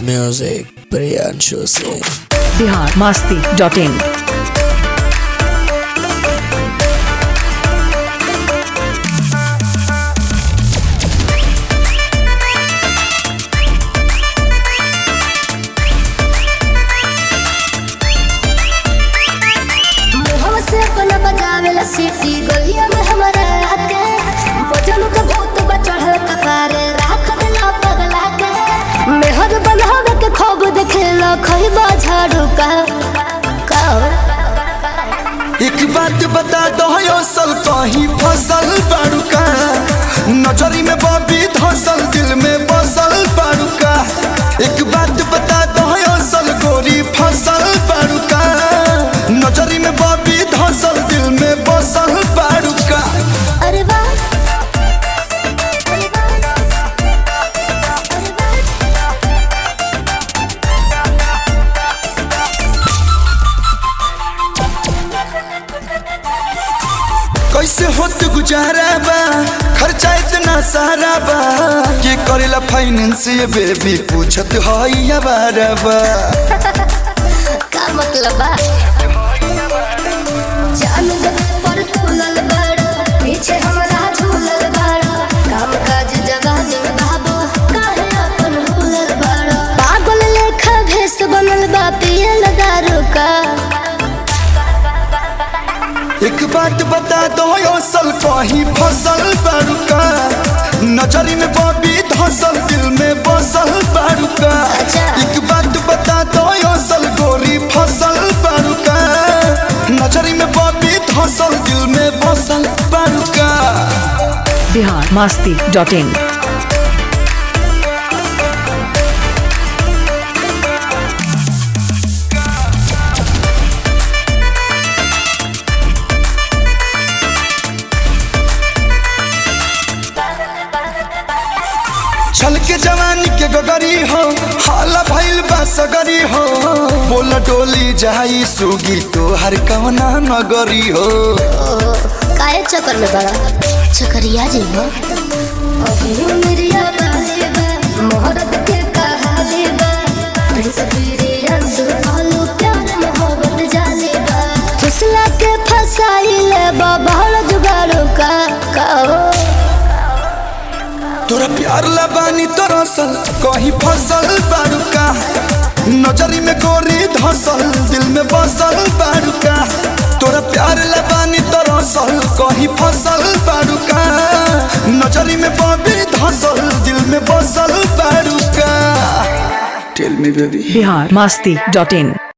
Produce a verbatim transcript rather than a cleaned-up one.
Music Priyanshu से Bihar Masti dot इन। सीटी गलिया में हमारे आके बजन के भूत बचढ़ल कपारे राख देला पगला के मेहर बनावे के खूब देखेला खइबा झाड़ू का का एक बात बता दो असल कहीं फसल बारू का नजरी में बबी धसल दिल में बसल बारू का। एक बात बता दो असल गोरी फसल बारू का नजरी में बबी धसल दिल में बसल बारू का। अरे वाह कैसे होत गुजारा बा खर्चा इतना सारा बा के करेला फाइनेंस ये बेबी पूछत हई अबारा बा का मतलब बा जान दे पर तुलल बड़ा पीछे हमरा झूलल बड़ा काम काज जगह दिन बाबू काहे अपन भूलल बड़ा पागल लेखा भेस बनल बा पिए दारू का। एक बात बता दो असल कहीं फसल बारू का नजरी में बबी धसल दिल में बसल बारू का। एक बात बता दो असल गोरी फसल बारू का नजरी में बबी धसल दिल में बसल बारू का। Bihar Masti dot in. छल के जवानी के गगरी हो हाला भइल बा सगरी हो बोल डोली जाई सुगी तो हर कवना नगरी हो। काहे चक्कर में बड़ा चक्करिया जी हो अभी मेरिया बाले बा मोहब्बत के कहाले बा प्रिंस बिरियन सुहालो प्यार मोहब्बत जाले बा फुसला के फसाइले बा बहल जुगाड़ो का का तोरा प्यार लबानी तरसल कहीं फसल बारू का नजरी में गोरी धसल दिल में बसल बारू का। तोरा प्यार लबानी तरसल कहीं फसल बारू का नजरी में बबी धसल दिल में बसल बारू का। Tell me baby. Bihar Masti dot इन।